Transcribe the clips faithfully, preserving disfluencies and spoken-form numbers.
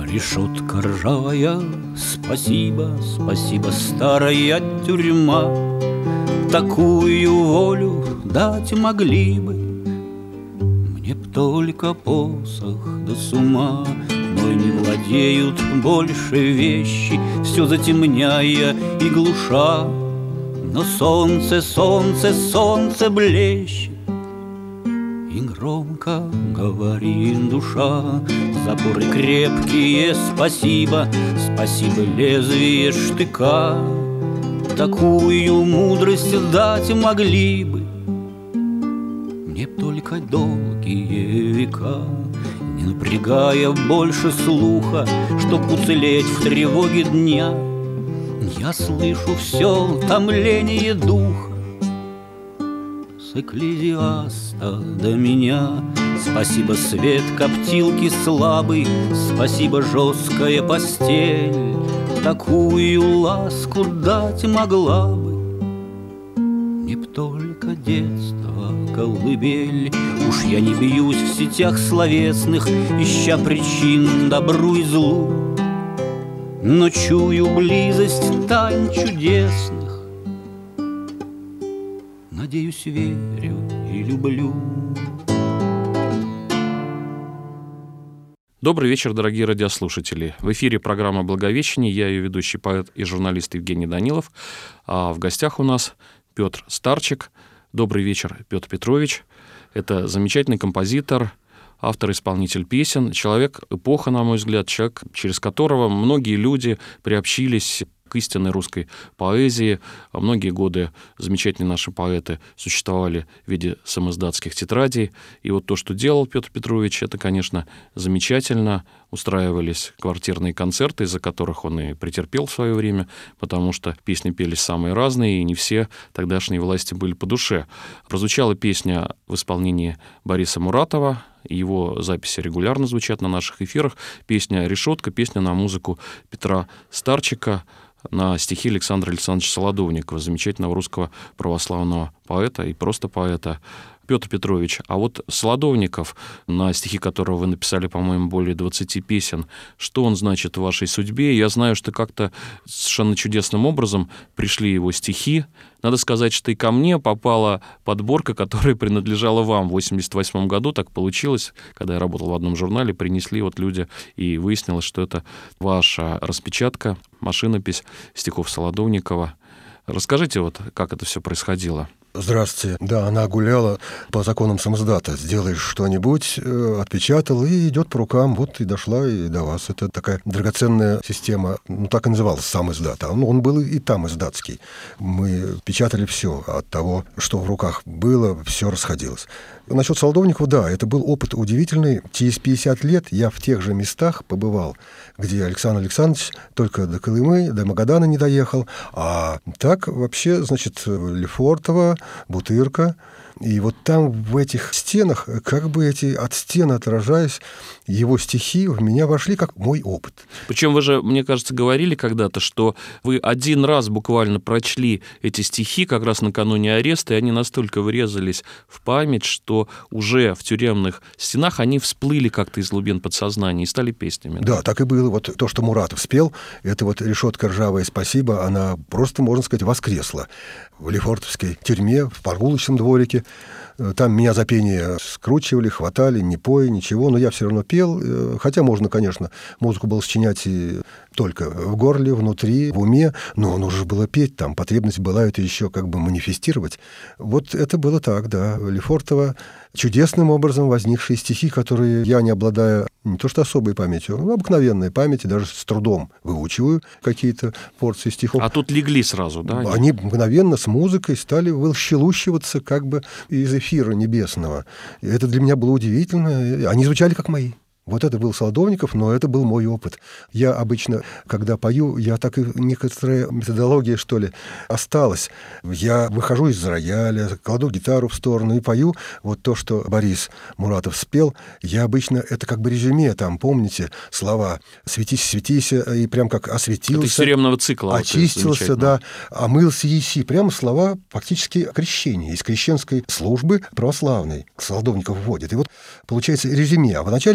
Решетка ржавая, спасибо, спасибо, старая тюрьма. Такую волю дать могли бы мне б только посох да с ума. Но не владеют больше вещи, все затемняя и глуша. Но солнце, солнце, солнце блещет, и громко говорит душа. Запоры крепкие, спасибо, спасибо лезвие штыка. Такую мудрость дать могли бы мне б только долгие века, не напрягая больше слуха, чтоб уцелеть в тревоге дня. Я слышу все томление духа с экклезиаста до меня. Спасибо свет коптилки слабый, спасибо жесткая постель. Такую ласку дать могла бы мне б только детство, колыбель. Уж я не бьюсь в сетях словесных, ища причин добру и злу, но чую близость тайн чудесных. Надеюсь, верю и люблю. Добрый вечер, дорогие радиослушатели. В эфире программа «Благовещение». Я ее ведущий поэт и журналист Евгений Данилов. А в гостях у нас Петр Старчик. Добрый вечер, Петр Петрович. Это замечательный композитор, автор-исполнитель песен, человек эпоха, на мой взгляд, человек, через которого многие люди приобщились к истинной русской поэзии. Многие годы замечательные наши поэты существовали в виде самиздатских тетрадей. И вот то, что делал Петр Петрович, это, конечно, замечательно. Устраивались квартирные концерты, из-за которых он и претерпел в свое время, потому что песни пелись самые разные, и не все тогдашние власти были по душе. Прозвучала песня в исполнении Бориса Муратова. Его записи регулярно звучат на наших эфирах. Песня «Решетка», песня на музыку Петра Старчика, на стихи Александра Александровича Солодовникова, замечательного русского православного поэта и просто поэта. Петр Петрович, а вот Солодовников, на стихи которого вы написали, по-моему, более двадцати песен, что он значит в вашей судьбе? Я знаю, что как-то совершенно чудесным образом пришли его стихи. Надо сказать, что и ко мне попала подборка, которая принадлежала вам в восемьдесят восьмом году. Так получилось, когда я работал в одном журнале, принесли вот люди, и выяснилось, что это ваша распечатка, машинопись стихов Солодовникова. Расскажите, вот как это все происходило. Здравствуйте. Да, она гуляла по законам самиздата. Сделаешь что-нибудь, отпечатал, и идет по рукам. Вот и дошла и до вас. Это такая драгоценная система. Ну, так и называлась, самиздат. Он, он был и там издатский. Мы печатали все. От того, что в руках было, все расходилось. Насчет Солодовникова, да, это был опыт удивительный. Через пятьдесят лет я в тех же местах побывал, где Александр Александрович только до Колымы, до Магадана не доехал. А так вообще, значит, Лефортово, Бутырка. И вот там, в этих стенах, как бы эти от стен отражаясь, его стихи в меня вошли как мой опыт. Причем вы же, мне кажется, говорили когда-то, что вы один раз буквально прочли эти стихи как раз накануне ареста, и они настолько врезались в память, что уже в тюремных стенах они всплыли как-то из глубин подсознания и стали песнями. Да, так и было. Вот то, что Муратов спел, это вот «Решетка ржавая, спасибо», она просто, можно сказать, воскресла в Лефортовской тюрьме, в прогулочном дворике. Там меня за пение скручивали, хватали, не пой, ничего, но я все равно пел, хотя можно, конечно, музыку было сочинять и только в горле, внутри, в уме, но нужно было петь, там потребность была это еще как бы манифестировать. Вот это было так, да. Лефортово чудесным образом возникшие стихи, которые я, не обладая не то что особой памятью, но обыкновенной памяти, даже с трудом выучиваю какие-то порции стихов. А тут легли сразу, да? Они мгновенно с музыкой стали выщелущиваться как бы из эфира небесного. И это для меня было удивительно. Они звучали как мои. Вот это был Солодовников, но это был мой опыт. Я обычно, когда пою, я так и некоторая методология, что ли, осталась. Я выхожу из рояля, кладу гитару в сторону и пою. Вот то, что Борис Муратов спел, я обычно, это как бы резюме, там, помните, слова «светись, светись», и прям как «осветился». Это из тюремного цикла. «Очистился», вот да, «омылся еси». Прямо слова фактически крещения, из крещенской службы православной Солодовников вводит. И вот получается резюме. А вначале перед этим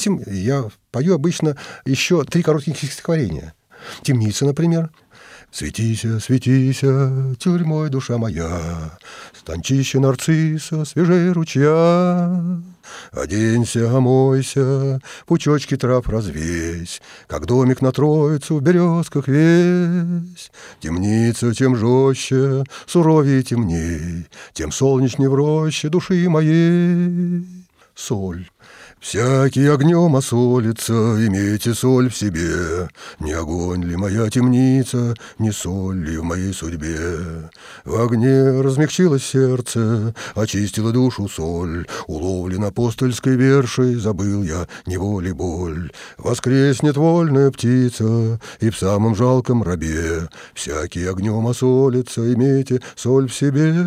этим я пою обычно еще три коротких стихотворения. «Темница», например. «Светися, светися, тюрьмой душа моя, стань чище нарцисса, свежей ручья. Оденься, омойся, пучочки трав развесь, как домик на Троицу в березках весь. Темница тем жестче, суровее темней, тем солнечней в роще души моей. Соль. Всякий огнем осолится, имейте соль в себе. Не огонь ли моя темница, не соль ли в моей судьбе? В огне размягчилось сердце, очистила душу соль. Уловлен апостольской вершей, забыл я неволи боль. Воскреснет вольная птица, и в самом жалком рабе всякий огнем осолится, имейте соль в себе».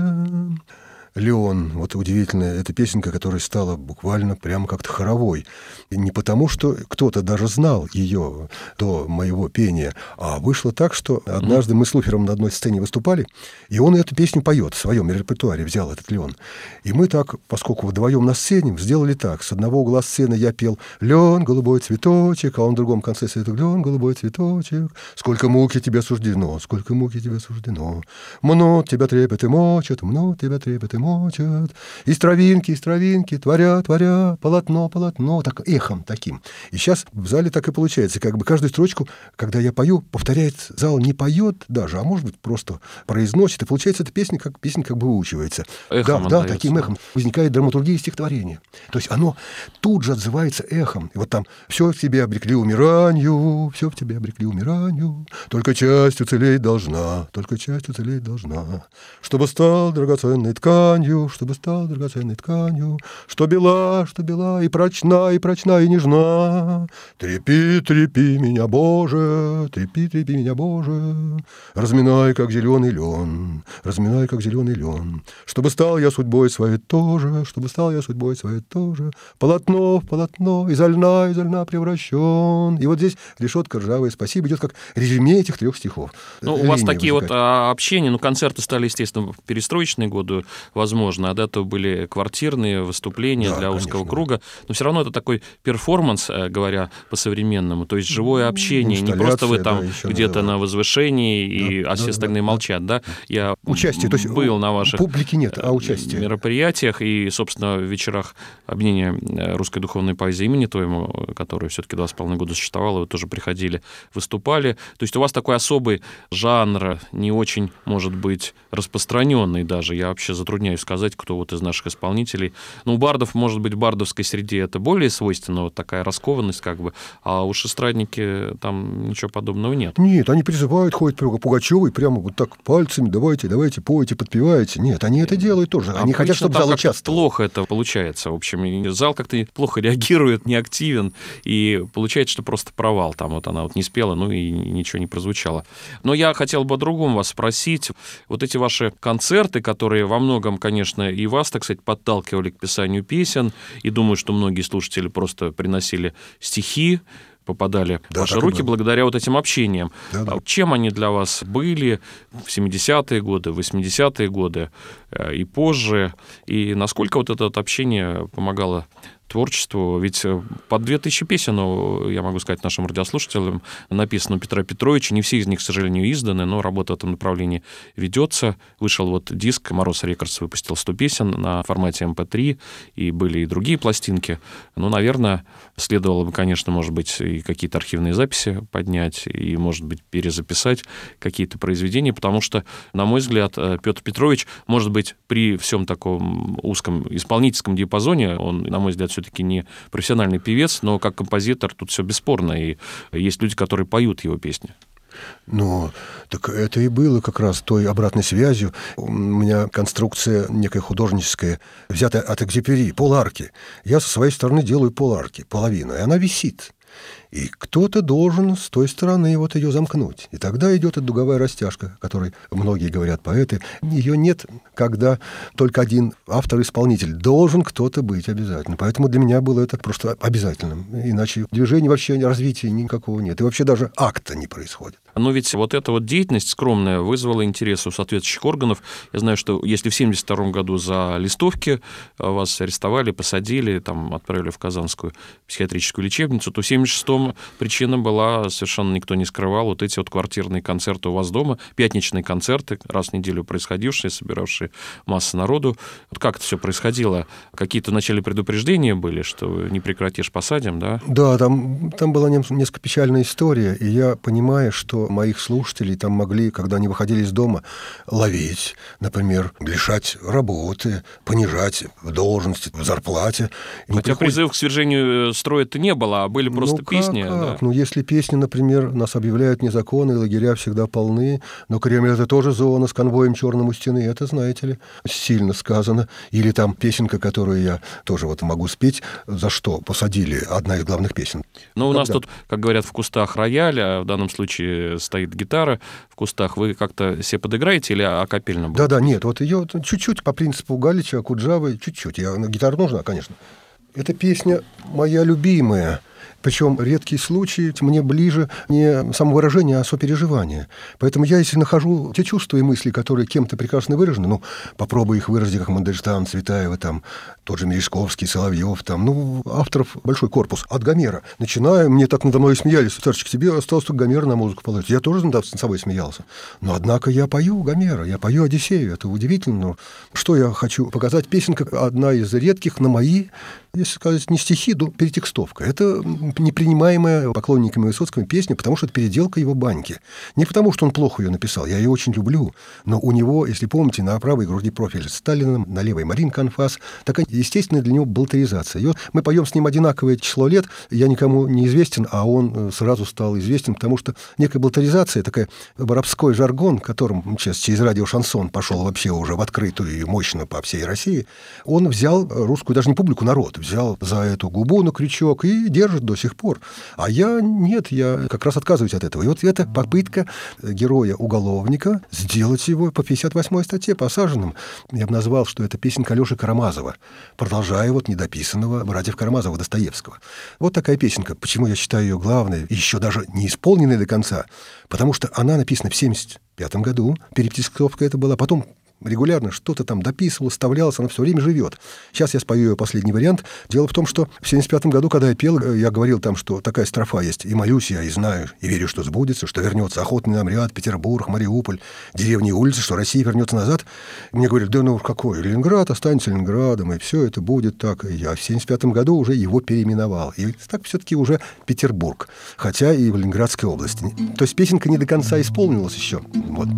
«Леон», вот удивительная эта песенка, которая стала буквально прямо как-то хоровой. И не потому, что кто-то даже знал ее до моего пения, а вышло так, что однажды мы с Луфером на одной сцене выступали, и он эту песню поет в своем репертуаре, взял этот «Леон». И мы так, поскольку вдвоем на сцене, сделали так. С одного угла сцены я пел «Лен, голубой цветочек», а он в другом конце света «Лен, голубой цветочек, сколько муки тебе суждено, сколько муки тебе суждено, мнут тебя трепет и мочат, мнут тебя трепет и мочат. Мочат. Из травинки, из травинки, творя, творя, полотно, полотно, так эхом таким. И сейчас в зале так и получается, как бы каждую строчку, когда я пою, повторяет зал, не поет даже, а может быть просто произносит, и получается эта песня как песня как бы выучивается. Эхом да, да, таким эхом возникает драматургия стихотворения. То есть оно тут же отзывается эхом. И вот там все в тебе обрекли умиранию, все в тебе обрекли умиранию, только часть уцелеть должна, только часть уцелеть должна, чтобы стал драгоценной тканью, чтобы стал драгоценной тканью, что бела, что бела, и прочна, и прочна, и нежна. Трепи, трепи меня, Боже, трепи, трепи меня, Боже, разминай, как зеленый лен, разминай, как зеленый лен, чтобы стал я судьбой своей тоже, чтобы стал я судьбой своей тоже, полотно в полотно, изо льна, изо льна превращен. И вот здесь решетка ржавая, спасибо, идет как резюме этих трех стихов. Ну, у вас такие возникает. Вот а, общения, ну, концерты стали, естественно, в перестроечные годы, возможно, а до этого были квартирные выступления, да, для узкого конечно. Круга, но все равно это такой перформанс, говоря по-современному, то есть живое общение, не просто вы там да, где-то на возвышении, и, да, а все да, остальные да, молчат, да? Я участие, был то есть на ваших публики нет, а участие. мероприятиях и, собственно, в вечерах объединения русской духовной поэзии имени Тойму, которая все-таки два с половиной года существовала, вы тоже приходили, выступали. То есть у вас такой особый жанр, не очень, может быть, распространенный даже, я вообще затрудняюсь сказать, кто вот из наших исполнителей. Ну, у бардов, может быть, в бардовской среде это более свойственно, вот такая раскованность как бы, а уж эстрадники там ничего подобного нет. Нет, они призывают, ходят прямо Пугачёвой, прямо вот так пальцами, давайте, давайте, пойте, подпевайте. Нет, они это делают тоже. Они а хотят, чтобы зал участвовал. Плохо это получается, в общем. Зал как-то плохо реагирует, не активен, и получается, что просто провал. Там вот она вот не спела, ну и ничего не прозвучало. Но я хотел бы о другом вас спросить. Вот эти ваши концерты, которые во многом, конечно, и вас, так сказать, подталкивали к писанию песен, и думаю, что многие слушатели просто приносили стихи, попадали да, в ваши руки благодаря вот этим общениям. Да, да. Чем они для вас были в семидесятые годы, восьмидесятые годы и позже? И насколько вот это вот общение помогало творчеству? Ведь под две тысячи песен, я могу сказать нашим радиослушателям, написано у Петра Петровича. Не все из них, к сожалению, изданы, но работа в этом направлении ведется. Вышел вот диск, Мороз Рекордс выпустил сто песен на формате эм пэ три, и были и другие пластинки. Ну, наверное, следовало бы, конечно, может быть, и какие-то архивные записи поднять, и, может быть, перезаписать какие-то произведения, потому что, на мой взгляд, Петр Петрович, может быть, при всем таком узком исполнительском диапазоне, он, на мой взгляд, все-таки не профессиональный певец, но как композитор тут все бесспорно, и есть люди, которые поют его песни. Ну, так это и было как раз той обратной связью. У меня конструкция некая художническая, взятая от Экзюпери, поларки. Я со своей стороны делаю поларки, половину, и она висит. И кто-то должен с той стороны вот ее замкнуть. И тогда идет эта дуговая растяжка, о которой многие говорят поэты. Ее нет, когда только один автор-исполнитель. Должен кто-то быть обязательно. Поэтому для меня было это просто обязательным. Иначе движения вообще, развития никакого нет. И вообще даже акта не происходит. Но ведь вот эта вот деятельность скромная вызвала интерес у соответствующих органов. Я знаю, что если в семьдесят втором году за листовки вас арестовали, посадили, там, отправили в Казанскую психиатрическую лечебницу, то в семьдесят шестом причина была, совершенно никто не скрывал, вот эти вот квартирные концерты у вас дома, пятничные концерты, раз в неделю происходившие, собиравшие массу народу. Вот как это все происходило? Какие-то вначале предупреждения были, что не прекратишь, посадим, да? Да, там, там была несколько печальная история, и я понимаю, что моих слушателей там могли, когда они выходили из дома, ловить, например, лишать работы, понижать в должности, в зарплате. Хотя приходит... призывов к свержению строя-то не было, а были просто ну, песни. Как? Да. Ну, если песни, например, нас объявляют незаконные, лагеря всегда полны, но Кремль — это тоже зона с конвоем черным у стены, это, знаете ли, сильно сказано. Или там песенка, которую я тоже вот могу спеть, за что посадили, одна из главных песен. Но у нас тут, как говорят, в кустах рояль, а в данном случае стоит гитара в кустах. Вы как-то себе подыграете или акапельно будет? Да-да, нет, вот ее чуть-чуть по принципу Галича, Акуджавы, чуть-чуть. Я, гитара нужна, конечно. Эта песня моя любимая. Причем редкий случай, мне ближе не самовыражение, а сопереживание. Поэтому я, если нахожу те чувства и мысли, которые кем-то прекрасно выражены, ну, попробую их выразить, как Мандельштам, Цветаева, там, тот же Мережковский, Соловьев, там, ну, авторов большой корпус, от Гомера. Начинаю, мне так надо мной смеялись, Сарчик, тебе осталось только Гомера на музыку положить. Я тоже над собой смеялся. Но, однако, я пою Гомера, я пою Одиссею, это удивительно. Но что я хочу показать? Песенка одна из редких на мои, если сказать, не стихи, но перетекстовка. Это непринимаемая поклонниками Высоцкого песня, потому что это переделка его баньки. Не потому, что он плохо ее написал, я ее очень люблю, но у него, если помните, на правой груди профиль Сталина, на левой Маринка Анфас, такая естественная для него болтеризация. И вот мы поем с ним одинаковое число лет, я никому не известен, а он сразу стал известен, потому что некая болтеризация, такая воровской жаргон, которым сейчас через радио «Шансон» пошел вообще уже в открытую и мощно по всей России, он взял русскую, даже не публику, народ, взял за эту губу на крючок и держит до сих пор. А я нет, я как раз отказываюсь от этого. И вот эта попытка героя-уголовника сделать его по пятьдесят восьмой статье посаженным. Я бы назвал, что это песенка Алёши Карамазова, продолжая вот недописанного братьев Карамазова Достоевского. Вот такая песенка. Почему я считаю ее главной, еще даже не исполненной до конца? Потому что она написана в семьдесят пятом году, перепетикстовка это была, потом регулярно что-то там дописывал, вставлялся, она все время живет. Сейчас я спою ее последний вариант. Дело в том, что в семьдесят пятом году, когда я пел, я говорил там, что такая строфа есть. «И молюсь я, и знаю, и верю, что сбудется, что вернется охотный намряд, Петербург, Мариуполь, деревни и улицы, что Россия вернется назад». Мне говорят, да ну какой, Ленинград останется Ленинградом, и все это будет так. И я в семьдесят пятом году уже его переименовал. И так все-таки уже Петербург, хотя и в Ленинградской области. То есть песенка не до конца исполнилась еще. Вот.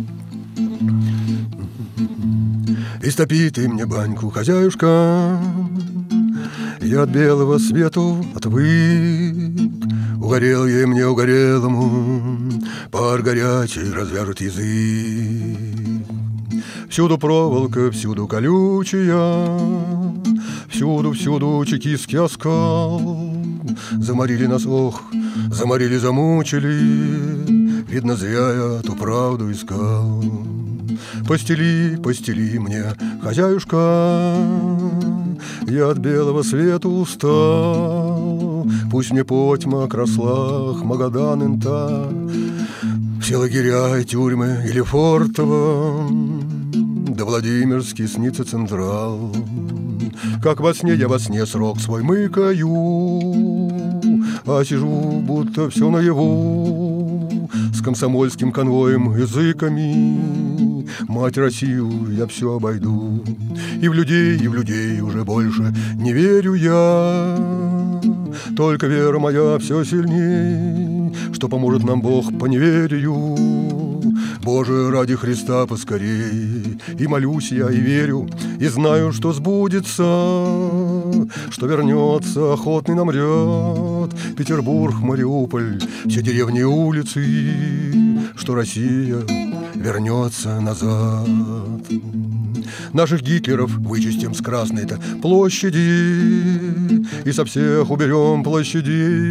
«Истопи ты мне баньку, хозяюшка, я от белого свету отвык. Угорел ей мне угорелому, пар горячий развяжет язык. Всюду проволока, всюду колючая, всюду-всюду чекистский оскал. Заморили нас, ох, заморили, замучили, видно, зря я ту правду искал. Постели, постели мне, хозяюшка, я от белого света устал. Пусть мне потьма, Краслах, Магадан, Инта, все лагеря и тюрьмы или Фортово, да Владимирский снится Централ. Как во сне я во сне срок свой мыкаю, а сижу, будто все наяву, с комсомольским конвоем языками. Мать Россию я все обойду, и в людей, и в людей уже больше не верю я. Только вера моя все сильней, что поможет нам Бог по неверию. Боже, ради Христа поскорей, и молюсь я, и верю, и знаю, что сбудется, что вернется охотный намряд, Петербург, Мариуполь, все деревни и улицы, что Россия вернется назад. Наших Гитлеров вычистим с красной-то площади, и со всех уберем площадей,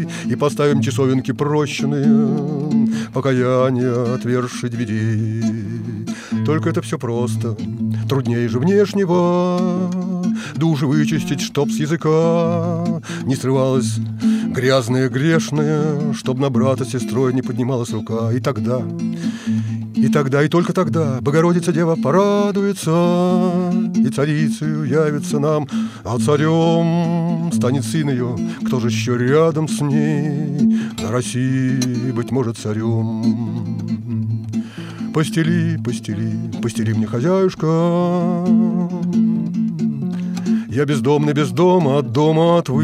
И поставим часовенки прощенные, покаяние отвергши дверей. Только это все просто, труднее же внешнего, души вычистить, чтоб с языка не срывалось грязное, грешное, чтоб на брата с сестрой не поднималась рука. И тогда, и тогда, и только тогда Богородица Дева порадуется, и царицею явится нам, а царем станет сын ее. Кто же еще рядом с ней на России, быть может, царем? Постели, постели, постели мне, хозяюшка, я бездомный, без дома, от дома отвык.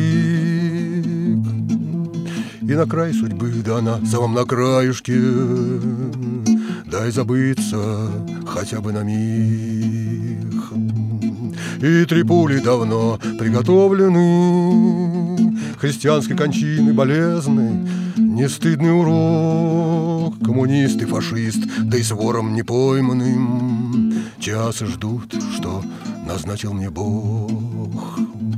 И на край судьбы, да на самом на краюшке, дай забыться хотя бы на миг. И три пули давно приготовлены, христианской кончины болезны, не стыдный урок. Коммунист и фашист, да и с вором не пойманным, часы ждут, что назначил мне Бог.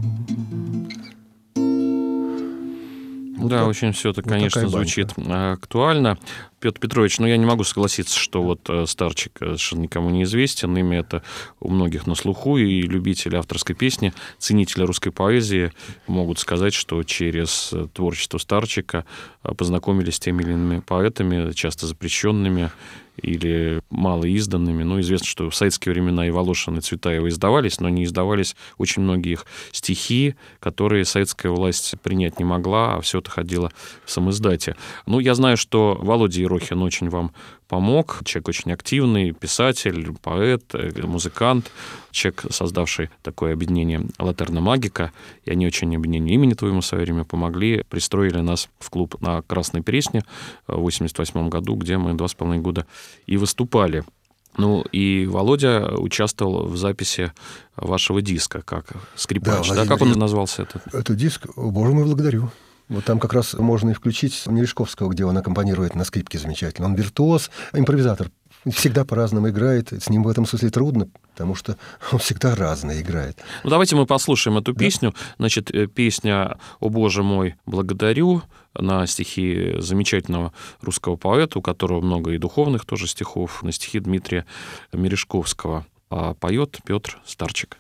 Да, вот очень все это, вот конечно, звучит актуально. Петр Петрович, ну я не могу согласиться, что вот Старчик совершенно никому не известен. Имя это у многих на слуху, и любители авторской песни, ценители русской поэзии могут сказать, что через творчество Старчика познакомились с теми или иными поэтами, часто запрещенными или малоизданными. Ну, известно, что в советские времена и Волошин, и Цветаева издавались, но не издавались очень многие их стихи, которые советская власть принять не могла, а все это ходило в самиздате. Ну, я знаю, что Володя Ерохин очень вам помог. Человек очень активный, писатель, поэт, музыкант. Человек, создавший такое объединение «Латерна Магика». И они очень объединению имени твоему в свое время помогли. Пристроили нас в клуб на Красной Пресне в восемьдесят восьмом году, где мы два с половиной года и выступали. Ну, и Володя участвовал в записи вашего диска, как скрипач. Да, да? Как он назывался этот? Этот диск «Боже мой, благодарю». Вот там как раз можно и включить Мережковского, где он аккомпанирует на скрипке замечательно. Он виртуоз, импровизатор. Всегда по-разному играет. С ним в этом смысле трудно, потому что он всегда разно играет. Ну, давайте мы послушаем эту песню. Да? Значит, песня «О, Боже мой, благодарю» на стихи замечательного русского поэта, у которого много и духовных тоже стихов, на стихи Дмитрия Мережковского. А поет Петр Старчик.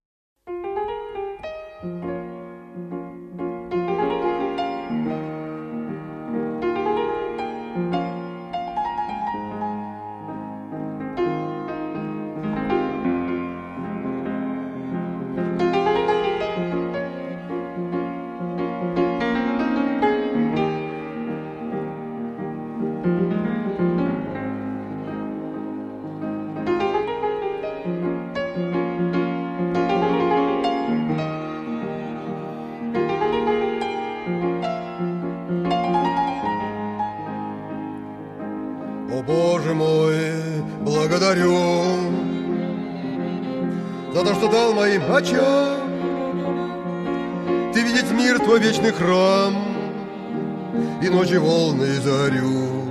Боже мой, благодарю за то, что дал моим очам ты видеть мир твой вечный храм и ночи волны и зарю.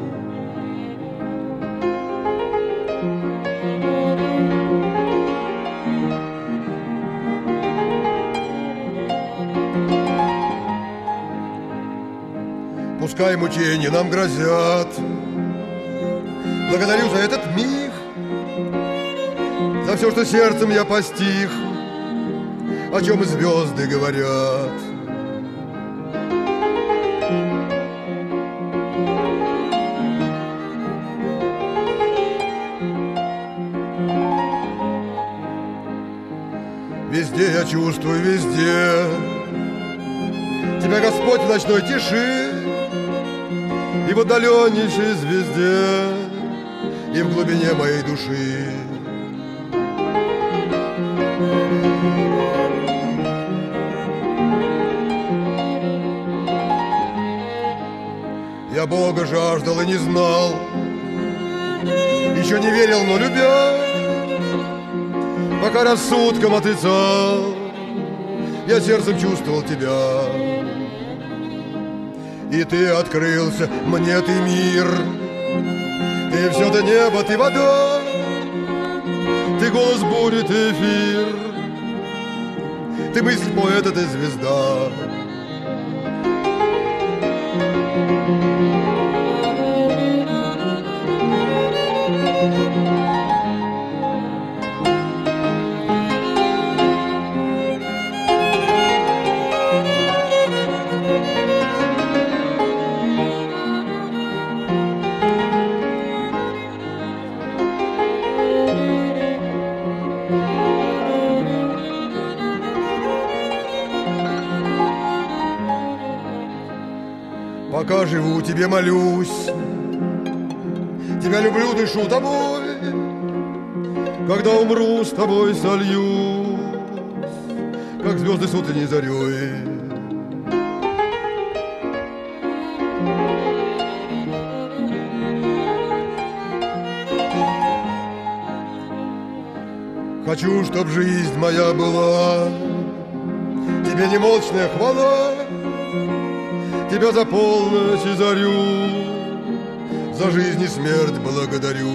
Пускай мучения нам грозят, благодарю за этот миг, за все, что сердцем я постиг, о чем и звезды говорят. Везде я чувствую, везде тебя, Господь, в ночной тиши и в отдаленнейшей звезде, и в глубине моей души. Я Бога жаждал и не знал, еще не верил, но любя, пока рассудком отрицал, я сердцем чувствовал тебя. И ты открылся мне, ты мир, ты все, ты небо, ты вода, ты голос бури, ты эфир, ты мысль поэта, ты звезда. Пока живу, тебе молюсь. Тебя люблю, дышу тобой. Когда умру, с тобой сольюсь, как звезды с утренней зарей. Хочу, чтоб жизнь моя была тебе немолчная хвала. Тебя за полночь и зарю, за жизнь и смерть благодарю.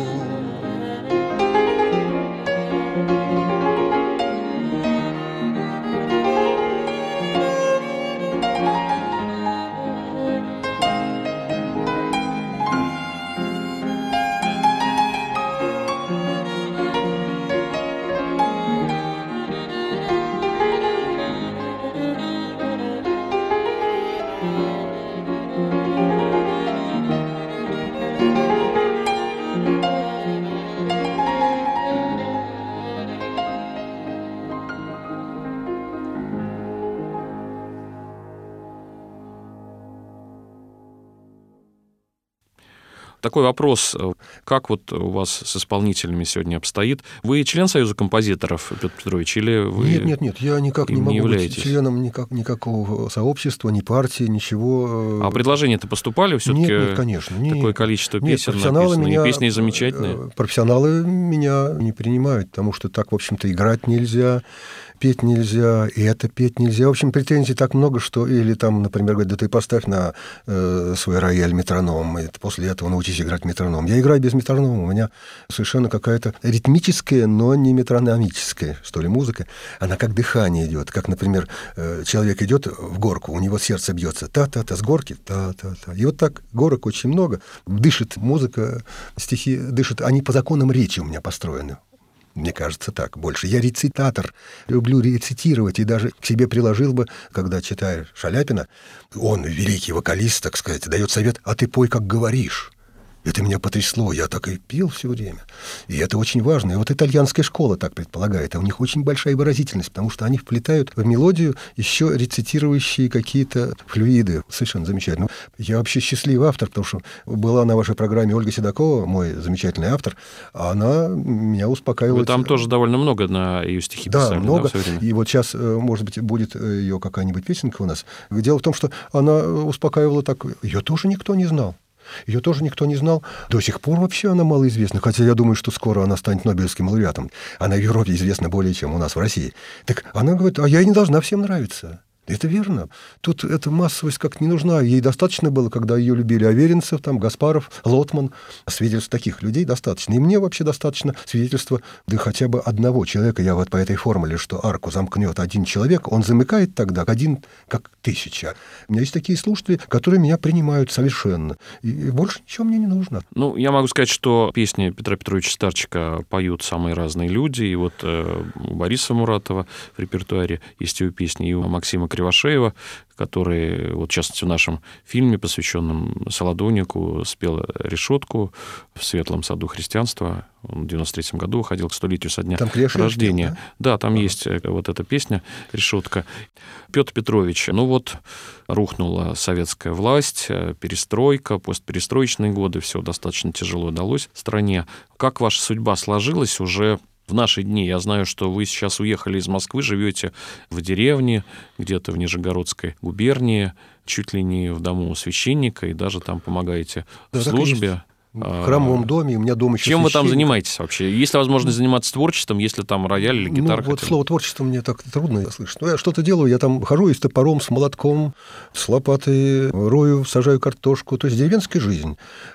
Такой вопрос, как вот у вас с исполнителями сегодня обстоит? Вы член Союза композиторов, Петр Петрович, или вы... Нет, нет, нет, я никак не могу не быть членом никак, никакого сообщества, ни партии, ничего. А предложения-то поступали все-таки? Нет, нет, конечно. Такое нет, количество нет, песен профессионалы написано, меня, и песни замечательные. Профессионалы меня не принимают, потому что так, в общем-то, играть нельзя, петь нельзя, и это петь нельзя. В общем, претензий так много, что... Или там, например, говорят, да ты поставь на э, свой рояль метроном, и после этого научись играть метроном. Я играю без метронома, у меня совершенно какая-то ритмическая, но не метрономическая, что ли, музыка. Она как дыхание идет, как, например, э, человек идет в горку, у него сердце бьется та-та-та, с горки та-та-та. И вот так горок очень много. Дышит музыка, стихи дышат, они по законам речи у меня построены. Мне кажется, так больше. Я рецитатор, люблю рецитировать, и даже к себе приложил бы, когда читаю Шаляпина, он, великий вокалист, так сказать, дает совет, а ты пой, как говоришь. Это меня потрясло, я так и пел все время. И это очень важно. И вот итальянская школа так предполагает, а у них очень большая выразительность, потому что они вплетают в мелодию еще рецитирующие какие-то флюиды. Совершенно замечательно. Я вообще счастливый автор, потому что была на вашей программе Ольга Седокова, мой замечательный автор, а она меня успокаивала. Вы там тоже довольно много на ее стихи да, писали. Много. Да, много. И вот сейчас, может быть, будет ее какая-нибудь песенка у нас. Дело в том, что она успокаивала так, ее тоже никто не знал. Ее тоже никто не знал. До сих пор вообще она малоизвестна, хотя я думаю, что скоро она станет Нобелевским лауреатом. Она в Европе известна более, чем у нас в России. Так она говорит, а я и не должна всем нравиться. Это верно. Тут эта массовость как-то не нужна. Ей достаточно было, когда ее любили Аверинцев, там, Гаспаров, Лотман. Свидетельств таких людей достаточно. И мне вообще достаточно свидетельства, да хотя бы одного человека. Я вот по этой формуле, что арку замкнет один человек, он замыкает тогда один, как тысяча. У меня есть такие слушатели, которые меня принимают совершенно. И больше ничего мне не нужно. Ну, я могу сказать, что песни Петра Петровича Старчика поют самые разные люди. И вот э, у Бориса Муратова в репертуаре есть его песни, и у Максима Кривошеева, который, вот, в частности, в нашем фильме, посвященном Солодовнику, спел «Решетку» в Светлом саду христианства. Он в девяносто третьем году уходил к столетию со дня рождения. Пел, да? да, там ага. есть вот эта песня «Решетка». Петр Петрович, ну вот, рухнула советская власть, перестройка, постперестроечные годы, все достаточно тяжело далось стране. Как ваша судьба сложилась уже в наши дни? Я знаю, что вы сейчас уехали из Москвы, живете в деревне, где-то в Нижегородской губернии, чуть ли не в дому священника, и даже там помогаете да, в службе. В храмовом доме, у меня дом еще Чем вы там занимаетесь вообще? Есть ли возможность заниматься творчеством, если там рояль или гитара? Ну, вот слово «творчество» мне так трудно слышать. Ну, я что-то делаю, я там хожу и с топором, с молотком, с лопатой, рою, сажаю картошку. То есть деревенская жизнь.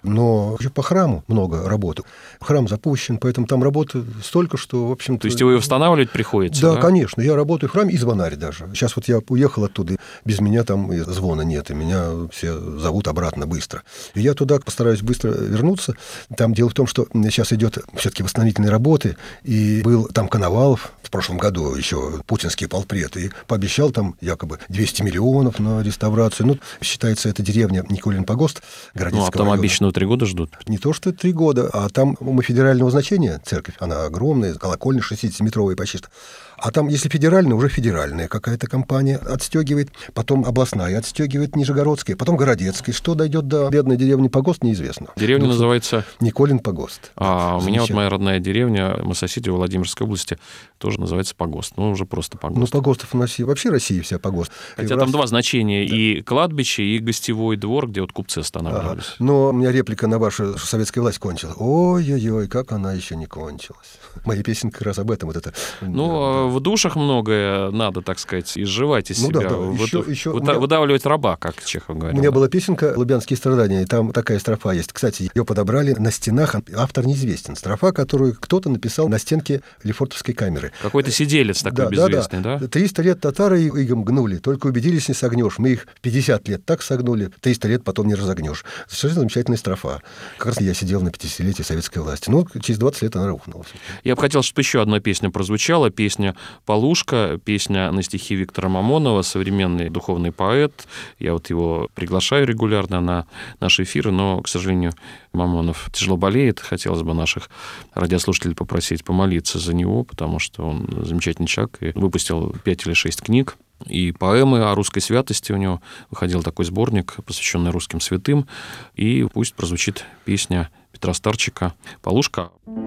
Но еще по храму много работы. Храм запущен, поэтому там работы столько, что, в общем-то... То есть его восстанавливать приходится, да? Да, конечно. Я работаю в храме и звонарь даже. Сейчас вот я уехал оттуда, без меня там звона нет, и меня все зовут обратно быстро. И я туда постараюсь быстро вернуться. Там дело в том, что сейчас идет все-таки восстановительные работы, и был там Коновалов в прошлом году, еще путинский полпред, и пообещал там якобы двести миллионов на реставрацию. Ну, считается, это деревня Никулин Погост Городецкого Ну, а там района. обещанного три года ждут? Не то, что три года, а там мы федерального значения церковь, она огромная, колокольня шестидесятиметровая почти что. А там, если федеральная, уже федеральная какая-то компания отстегивает, потом областная отстегивает, Нижегородская, потом Городецкая. Что дойдет до бедной деревни Погост, неизвестно. Деревня ну, называется... Николин Погост. А у меня вот моя родная деревня, мы соседи в Владимирской области, тоже называется Погост. Ну, уже просто Погост. Ну, Погостов у нас вообще Россия вся Погост. Хотя и там раз... два значения. Да. И кладбище, и гостевой двор, где вот купцы останавливались. Ага. Но у меня реплика на вашу, что советская власть кончилась. Ой-ой-ой, как она еще не кончилась. Моя песенка как раз об этом. Вот это. Ну, да, в душах многое надо, так сказать, изживать из ну, себя. Да, да. Вы, еще, еще вы, меня... Выдавливать раба, как Чехов говорил. У меня да. была песенка «Лубянские страдания», и там такая строфа есть. Кстати, ее подобрали на стенах, автор неизвестен. Строфа, которую кто-то написал на стенке Лефортовской камеры. Какой-то сиделец такой да, безвестный, да? да? Триста лет татары игом гнули, только убедились, не согнешь. Мы их пятьдесят лет так согнули, триста лет потом не разогнешь. Совершенно замечательная строфа. Как раз я сидел на пятидесятилетии советской власти. Ну, через двадцать лет она рухнула. Я бы хотел, чтобы еще одна песня прозвучала. Песня «Полушка», песня на стихи Виктора Мамонова, современный духовный поэт. Я вот его приглашаю регулярно на наши эфиры, но, к сожалению, Мамонов тяжело болеет. Хотелось бы наших радиослушателей попросить помолиться за него, потому что он замечательный человек и выпустил пять или шесть книг. И поэмы о русской святости у него. Выходил такой сборник, посвященный русским святым. И пусть прозвучит песня Петра Старчика «Полушка».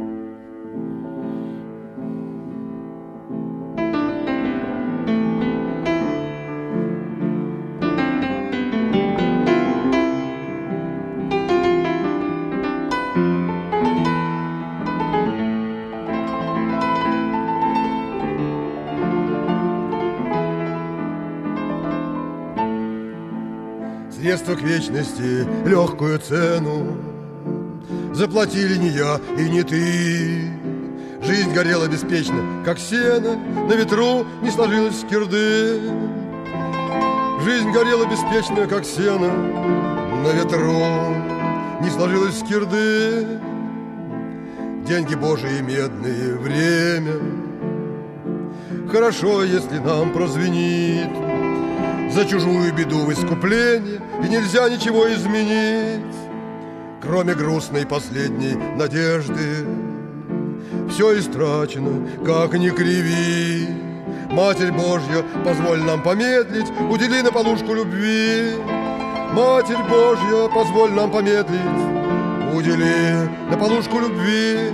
Средства к вечности, легкую цену заплатили не я и не ты. Жизнь горела беспечно, как сено, на ветру не сложилась скирды. Жизнь горела беспечно, как сено, на ветру не сложилась скирды. Деньги Божии медные, время хорошо, если нам прозвенит за чужую беду в искупление, и нельзя ничего изменить, кроме грустной последней надежды. Все истрачено, как ни криви. Матерь Божья, позволь нам помедлить, удели на полушку любви. Матерь Божья, позволь нам помедлить, удели на полушку любви.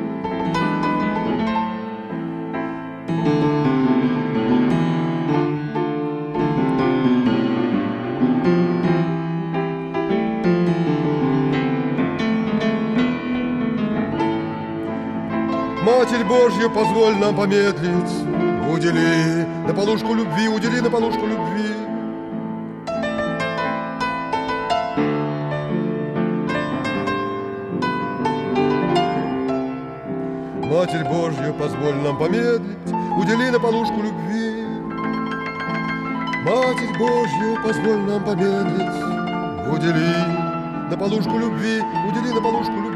Матерь Божья, позволь нам помедлить, удели на полушку любви, удели на полушку любви. Матерь Божья, позволь нам помедлить, удели на полушку любви. Матерь Божья, позволь нам помедлить, удели на полушку любви, удели на полушку любви.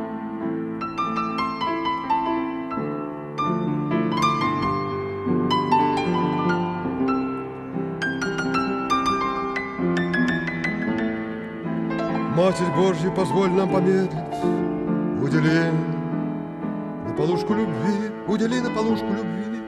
Матерь Божья, позволь нам помедлить, удели на полушку любви, удели на полушку любви.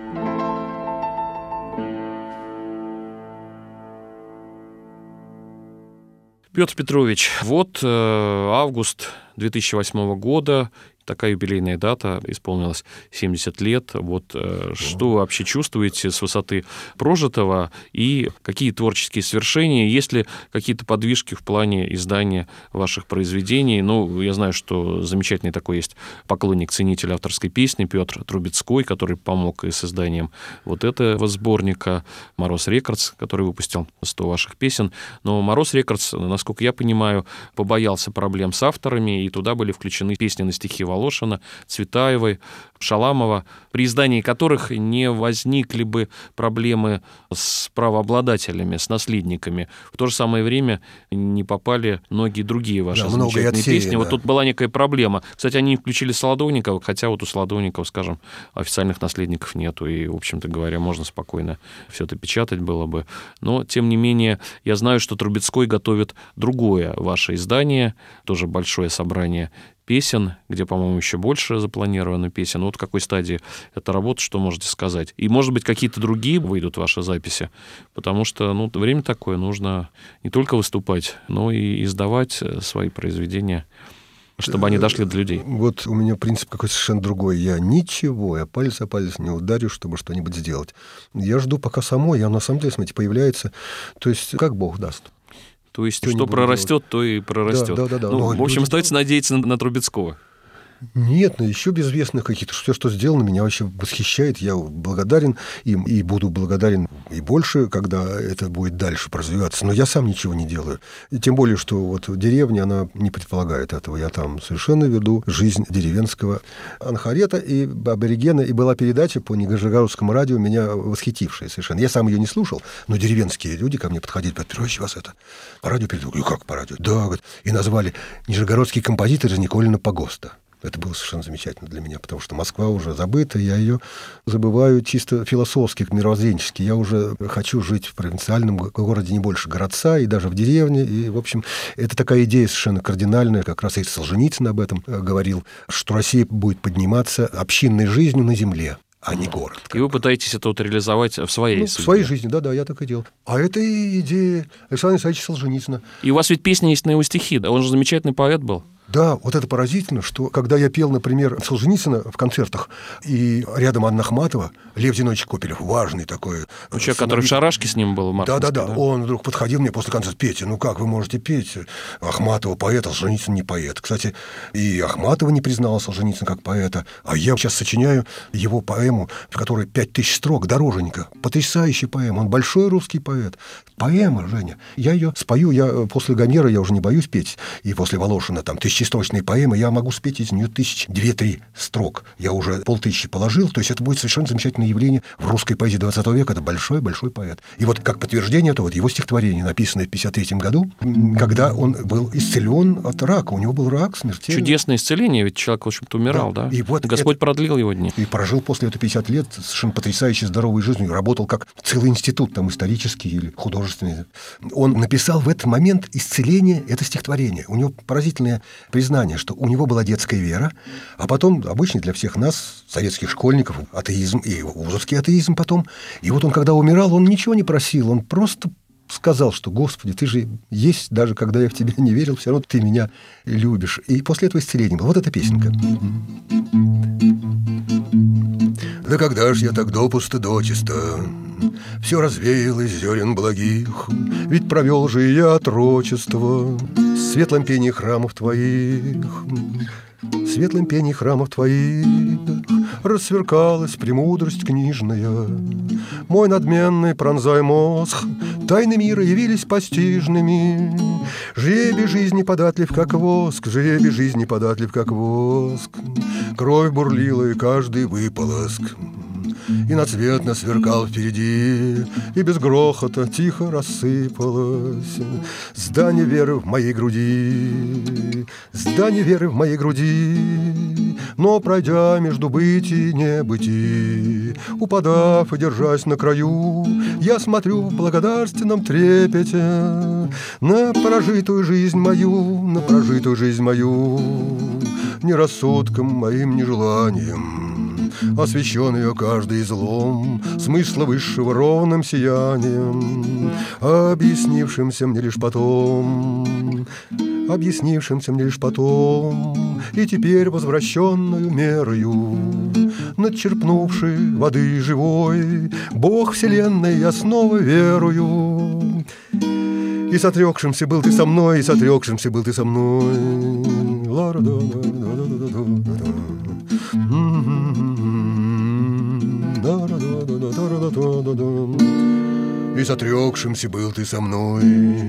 Петр Петрович, вот э, август две тысячи восьмого года, такая юбилейная дата, исполнилось семьдесят лет. Вот э, что вы вообще чувствуете с высоты прожитого и какие творческие свершения? Есть ли какие-то подвижки в плане издания ваших произведений? Ну, я знаю, что замечательный такой есть поклонник-ценитель авторской песни Петр Трубецкой, который помог и с изданием вот этого сборника «Мороз Рекордс», который выпустил сто ваших песен. Но «Мороз Рекордс», насколько я понимаю, побоялся проблем с авторами, и туда были включены песни на стихи Волошина, Цветаевой, Шаламова, при издании которых не возникли бы проблемы с правообладателями, с наследниками. В то же самое время не попали многие другие ваши да, замечательные отсеяно. песни. Вот тут была некая проблема. Кстати, они включили Солодовникова, хотя вот у Солодовникова, скажем, официальных наследников нету, и, в общем-то говоря, можно спокойно все это печатать было бы. Но, тем не менее, я знаю, что Трубецкой готовит другое ваше издание, тоже большое собрание песен, где, по-моему, еще больше запланировано песен. Вот в какой стадии эта работа, что можете сказать? И, может быть, какие-то другие выйдут ваши записи, потому что, ну, время такое, нужно не только выступать, но и издавать свои произведения, чтобы они дошли до людей. Вот у меня принцип какой-то совершенно другой. Я ничего, я палец о палец не ударю, чтобы что-нибудь сделать. Я жду, пока само, я на самом деле, смотрите, появляется. То есть, как Бог даст. То есть, что, что прорастет, то и прорастет. Да, да, да, да. Ну, Но в общем, люди... остается надеяться на, на Трубецкого. Нет, но еще безвестных каких-то. Все, что сделано, меня вообще восхищает. Я благодарен им и буду благодарен и больше, когда это будет дальше развиваться. Но я сам ничего не делаю. И тем более, что вот деревня, она не предполагает этого. Я там совершенно веду жизнь деревенского анхорета и аборигена. И была передача по Нижегородскому радио, меня восхитившая совершенно. Я сам ее не слушал, но деревенские люди ко мне подходили: Петр Петрович, вас это по радио передают? И как по радио? Да, говорит. И назвали нижегородский композитор из Николина Погоста. Это было совершенно замечательно для меня, потому что Москва уже забыта, я ее забываю чисто философски, мировоззренчески. Я уже хочу жить в провинциальном городе, не больше городца, и даже в деревне. И, в общем, это такая идея совершенно кардинальная, как раз и Солженицын об этом говорил, что Россия будет подниматься общинной жизнью на земле, а не город. И вы пытаетесь это вот реализовать в своей ну, судьбе. В своей жизни, да-да, я так и делал. А это идея Александра Исаевича Солженицына. И у вас ведь песни есть на его стихи, да? Он же замечательный поэт был. Да, вот это поразительно, что когда я пел, например, Солженицына в концертах, и рядом Анна Ахматова, Лев Зинович Копелев, важный такой... Ну, человек, который в шарашке с ним был, Марковский, да, да, да, он вдруг подходил мне после концерта: Петя, ну как вы можете петь? Ахматова поэт, а Солженицын не поэт. Кстати, и Ахматова не признала Солженицына как поэта, а я сейчас сочиняю его поэму, в которой пять тысяч строк, «Дороженька». Потрясающая поэма, он большой русский поэт. Поэма, Женя. Я ее спою, я после Гомера я уже не боюсь петь, и после Волошина там тысячестрочные поэмы, я могу спеть из нее тысяч, две-три строк. Я уже полтысячи положил, то есть это будет совершенно замечательное явление в русской поэзии двадцатого века. Это большой-большой поэт. И вот как подтверждение этого, вот его стихотворение, написанное в пятьдесят третьем году, когда он был исцелен от рака. У него был рак смертельный. Чудесное исцеление, ведь человек, в общем-то, умирал, да? да? И вот Господь это... продлил его дни. И прожил после этого пятьдесят лет совершенно потрясающей здоровой жизнью. Работал как целый институт, там, исторический или художественный. Он написал в этот момент исцеление, это стихотворение. У него поразительное признание, что у него была детская вера, а потом, обычный для всех нас, советских школьников, атеизм и вузовский атеизм потом. И вот он, когда умирал, он ничего не просил, он просто сказал, что: Господи, ты же есть, даже когда я в тебя не верил, все равно ты меня любишь. И после этого исцеление было. Вот эта песенка. Да когда ж я так допусто дочисто все развеял из зерен благих, ведь провел же я отрочество в светлом пении храмов твоих. В светлом пении храмов твоих рассверкалась премудрость книжная. Мой надменный пронзай мозг, тайны мира явились постижными. Жребий жизни податлив, как воск, жребий жизни податлив, как воск. Кровь бурлила, и каждый выполоск иноцветно сверкал впереди, и без грохота тихо рассыпалось здание веры в моей груди, здание веры в моей груди. Но, пройдя между бытий и небытий, упадав и держась на краю, я смотрю в благодарственном трепете на прожитую жизнь мою, на прожитую жизнь мою, ни рассудком моим, ни желанием, освещен ее каждый излом смысла высшего ровным сиянием, объяснившимся мне лишь потом, объяснившимся мне лишь потом, и теперь возвращенную мерою, надчерпнувший воды живой, Бог вселенной я снова верую. И сотрекшимся был ты со мной, и сотрекшимся был ты со мной. И сотрекшимся был ты со мной.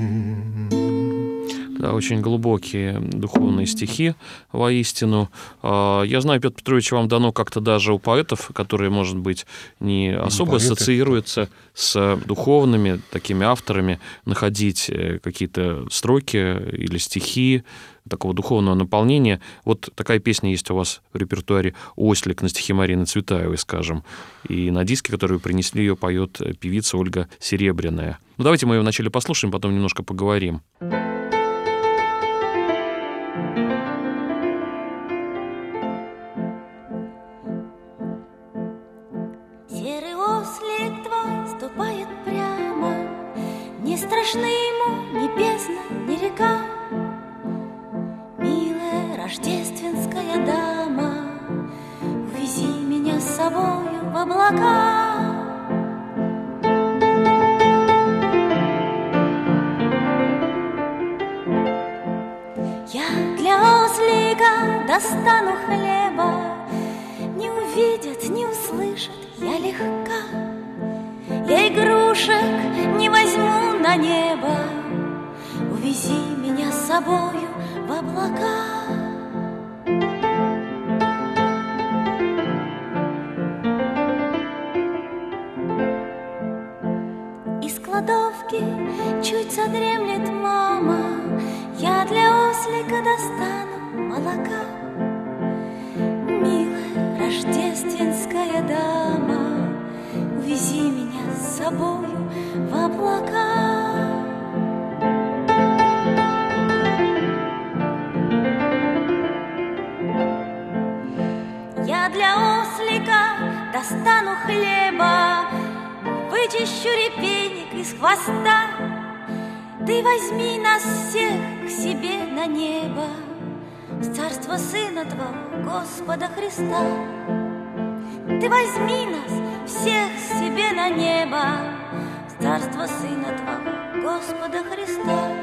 Да, очень глубокие духовные стихи, воистину. Я знаю, Петр Петрович, вам дано как-то даже у поэтов, которые, может быть, не особо не ассоциируются с духовными такими авторами, находить какие-то строки или стихи такого духовного наполнения. Вот такая песня есть у вас в репертуаре «Ослик» на стихи Марины Цветаевой, скажем. И на диске, который вы принесли, ее поет певица Ольга Серебряная. Ну, давайте мы ее вначале послушаем, потом немножко поговорим. ему ни бездна, ни река. Милая рождественская дама, увези меня с собою в облака. Я для ослика достану хлеба, не увидят, не услышат, я легка. Я игрушек не возьму на небо, увези меня с собою в облака. Из кладовки чуть задремлет мама, я для ослика достану молока. Милая рождественская дама, увези меня с собою в облака. Я для ослика достану хлеба, вычищу репейник из хвоста. Ты возьми нас всех к себе на небо, в царство Сына Твоего, Господа Христа. Ты возьми нас всех к себе на небо, в царство Сына Твоего, Господа Христа.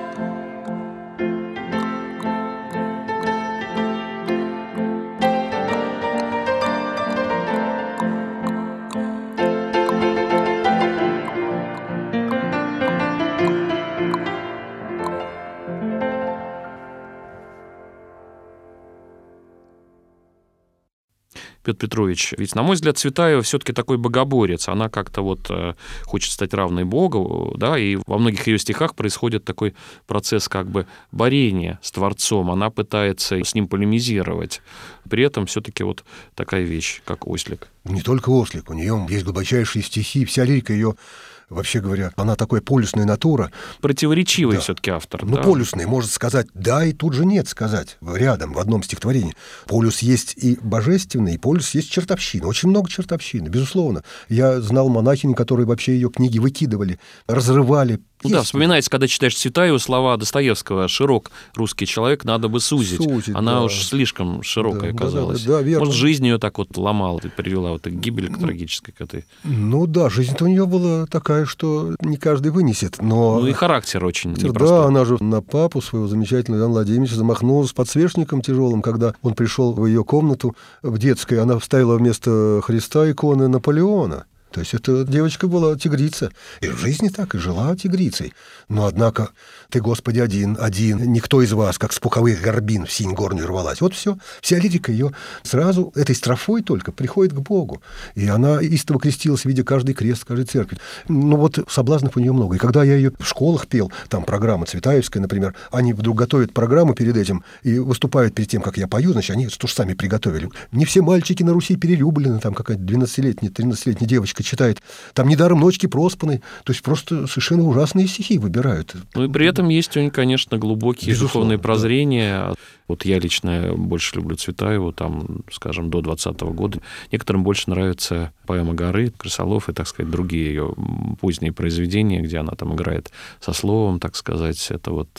Петр Петрович, ведь, на мой взгляд, Цветаева все-таки такой богоборец. Она как-то вот э, хочет стать равной Богу, да, и во многих ее стихах происходит такой процесс как бы борения с Творцом. Она пытается с ним полемизировать. При этом все-таки вот такая вещь, как «Ослик». Не только «Ослик», у нее есть глубочайшие стихи, вся лирика ее, вообще говоря, она такая полюсная натура. Противоречивый да. все-таки автор. Ну, да? полюсный, может сказать «да» и тут же «нет» сказать рядом, в одном стихотворении. Полюс есть и божественный, и полюс есть чертовщина. Очень много чертовщины, безусловно. Я знал монахинь, которые вообще ее книги выкидывали, разрывали. Ну, да, вспоминается, когда читаешь Цветаеву, слова Достоевского: «Широк русский человек, надо бы сузить». Сузить, Она да. уж слишком широкая да, казалась. Да, да, да, верно. Может, жизнь ее так вот ломала, привела вот к гибели к трагической к этой. Ну да, жизнь-то у нее была такая, что не каждый вынесет. Но... Ну и характер очень Да, непростой. она же на папу своего замечательного Ивана Владимировича замахнулась подсвечником тяжелым, когда он пришел в ее комнату в детской. Она вставила вместо Христа иконы Наполеона. То есть эта девочка была тигрица. И в жизни так и жила тигрицей. Но, однако, ты, Господи, один, один, никто из вас, как с пуковых горбин, в синь горную рвалась. Вот все. Вся лирика ее сразу этой строфой только приходит к Богу. И она истово крестилась, видя каждый крест, каждой церкви. Ну вот соблазнов у нее много. И когда я ее в школах пел, там программа Цветаевская, например, они вдруг готовят программу перед этим и выступают перед тем, как я пою, значит, они то же сами приготовили. Не все мальчики на Руси перелюблены, там какая-то двенадцатилетняя, тринадцатилетняя девочка читает. Там недаром ночки проспаны. То есть просто совершенно ужасные стихи выбирают. Ну и при этом есть у них, конечно, глубокие Безусловно, духовные прозрения. Да. Вот я лично больше люблю Цветаеву, там, скажем, до двадцатого года. Некоторым больше нравится поэма «Горы», «Крысолов» и, так сказать, другие ее поздние произведения, где она там играет со словом, так сказать. Это вот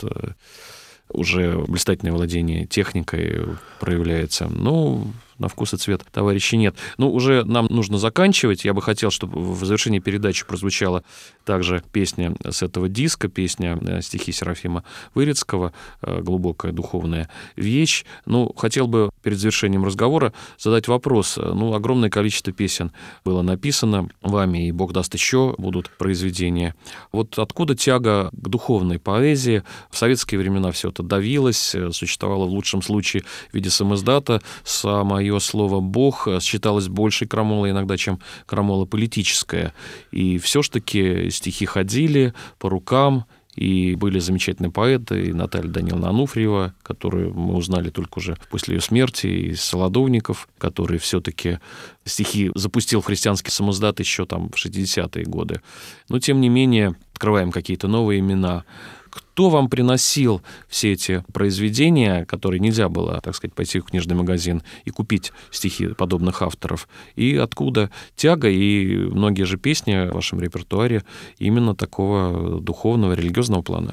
уже блистательное владение техникой проявляется. Ну, на вкус и цвет товарищей нет. Ну, уже нам нужно заканчивать. Я бы хотел, чтобы в завершении передачи прозвучала также песня с этого диска, песня стихи Серафима Вырицкого, глубокая духовная вещь. Ну, хотел бы перед завершением разговора задать вопрос. Ну, огромное количество песен было написано вами, и Бог даст, еще будут произведения. Вот откуда тяга к духовной поэзии? В советские времена все это давилось, существовало в лучшем случае в виде самиздата. Самое слово «Бог» считалось большей крамолой иногда, чем крамола политическая. И все ж таки стихи ходили по рукам, и были замечательные поэты, и Наталья Даниловна Ануфриева, которую мы узнали только уже после ее смерти, и Солодовников, который все-таки стихи запустил в христианский самиздат еще там в шестидесятые годы. Но, тем не менее, открываем какие-то новые имена. Кто вам приносил все эти произведения, которые нельзя было, так сказать, пойти в книжный магазин и купить стихи подобных авторов? И откуда тяга, и многие же песни в вашем репертуаре именно такого духовного, религиозного плана?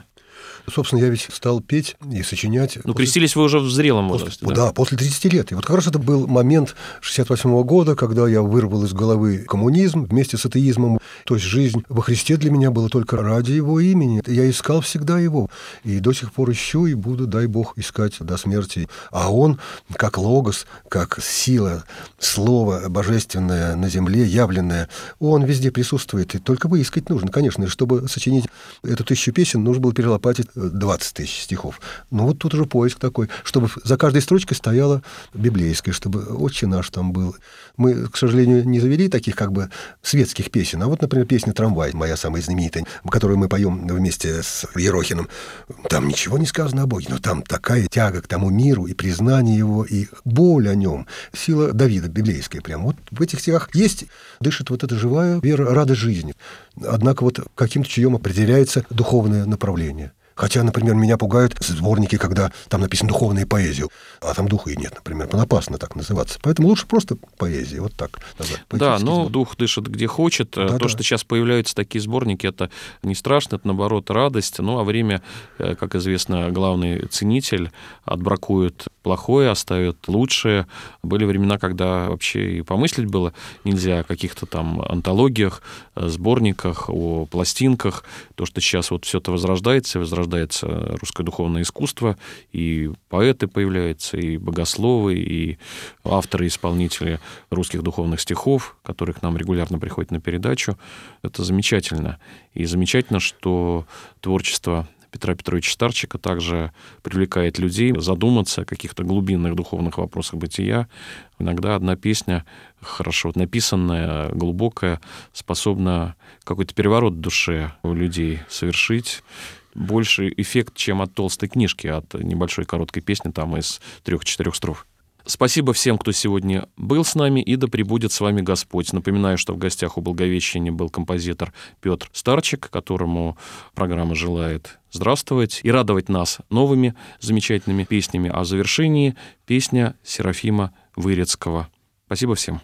Собственно, я ведь стал петь и сочинять... Ну, после... крестились вы уже в зрелом возрасте, после... да? Да, после тридцати лет. И вот как раз это был момент шестьдесят восьмого года, когда я вырвал из головы коммунизм вместе с атеизмом. То есть жизнь во Христе для меня была только ради Его имени. Я искал всегда Его. И до сих пор ищу, и буду, дай Бог, искать до смерти. А Он, как логос, как сила, слово божественное на земле, явленное, Он везде присутствует. И только выискать нужно, конечно. И чтобы сочинить эту тысячу песен, нужно было перелопатить двадцать тысяч стихов. Ну вот тут уже поиск такой, чтобы за каждой строчкой стояла библейская, чтобы «Отче наш» там был. Мы, к сожалению, не завели таких как бы светских песен. А вот, например, песня «Трамвай», моя самая знаменитая, которую мы поем вместе с Ерохиным. Там ничего не сказано о Боге, но там такая тяга к тому миру и признание Его, и боль о Нем. Сила Давида библейская прям. Вот в этих стихах есть, дышит вот эта живая вера, радость жизни. Однако вот каким-то чутьем определяется духовное направление. Хотя, например, меня пугают сборники, когда там написано «духовная поэзия», а там духа и нет, например. Опасно так называться. Поэтому лучше просто поэзия, вот так назвать. Да, но сборник. Дух дышит где хочет. Да, То, да. что сейчас появляются такие сборники, это не страшно, это, наоборот, радость. Ну, а время, как известно, главный ценитель, отбракует плохое, оставит лучшее. Были времена, когда вообще и помыслить было нельзя о каких-то там антологиях, сборниках, о пластинках. То, что сейчас вот все это возрождается, возрождается русское духовное искусство, и поэты появляются, и богословы, и авторы, исполнители русских духовных стихов, которые к нам регулярно приходят на передачу. Это замечательно. И замечательно, что творчество Петра Петровича Старчика также привлекает людей задуматься о каких-то глубинных духовных вопросах бытия. Иногда одна песня, хорошо написанная, глубокая, способна какой-то переворот в душе у людей совершить. Больше эффект, чем от толстой книжки, от небольшой короткой песни там из трех-четырех строф. Спасибо всем, кто сегодня был с нами, и да пребудет с вами Господь. Напоминаю, что в гостях у Благовещения был композитор Петр Старчик, которому программа желает здравствовать и радовать нас новыми замечательными песнями. А в завершении песня Серафима Вырецкого. Спасибо всем.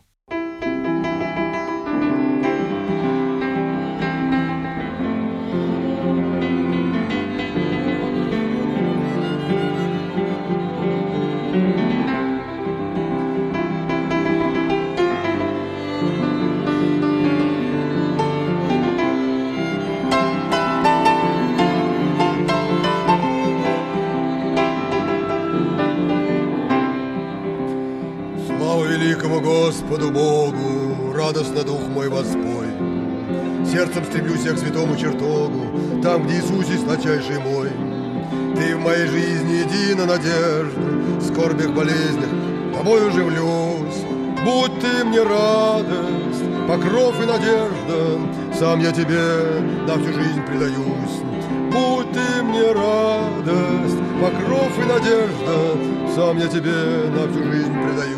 Господу Богу, радостно дух мой воспой. Сердцем стремлюсь я к святому чертогу, там, где Иисус есть сладчайший мой. Ты в моей жизни едина надежда, в скорбях, болезнях тобой уживлюсь. Будь ты мне радость, покров и надежда, сам я тебе на всю жизнь предаюсь. Будь ты мне радость, покров и надежда, сам я тебе на всю жизнь предаюсь.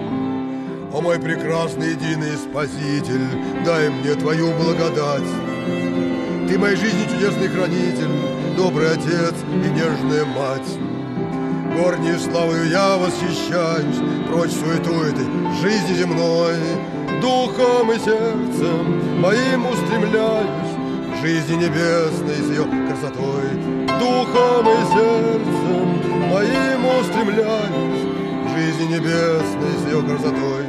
О мой прекрасный единый Спаситель, дай мне Твою благодать. Ты моей жизни чудесный хранитель, добрый Отец и нежная Мать. Горней славою я восхищаюсь, прочь суету этой жизни земной. Духом и сердцем моим устремляюсь к жизни небесной с ее красотой. Духом и сердцем моим устремляюсь к жизни небесной с ее красотой.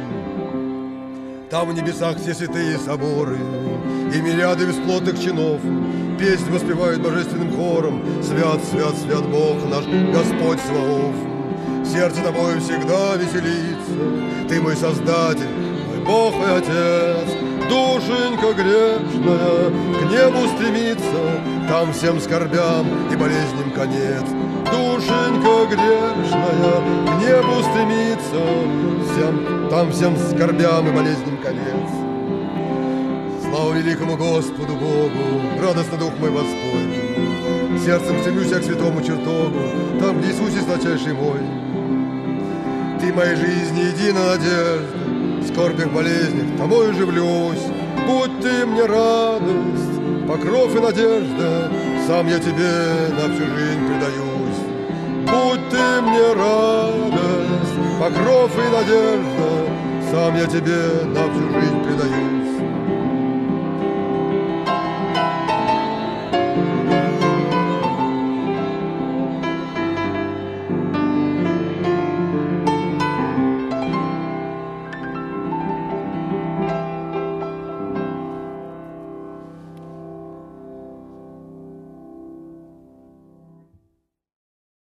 Там в небесах все святые соборы и мириады бесплотных чинов песнь воспевают божественным хором: свят, свят, свят Бог наш, Господь Саваоф. Сердце тобой всегда веселится, ты мой Создатель, мой Бог и Отец. Душенька грешная к небу стремится, там всем скорбям и болезням конец. Душенька грешная к небу стремится, всем, там всем скорбям и болезням конец. Слава великому Господу Богу, радостно дух мой воспой. Сердцем стремлюсь я к святому чертогу, там, где Иисус есть сладчайший мой. Ты моей жизни едина надежда, в скорбях, болезнях тобой уживлюсь. Будь ты мне радость, покров и надежда, сам я тебе на всю жизнь предаюсь. Будь ты мне радость, покров и надежда, сам я тебе на всю жизнь предаюсь.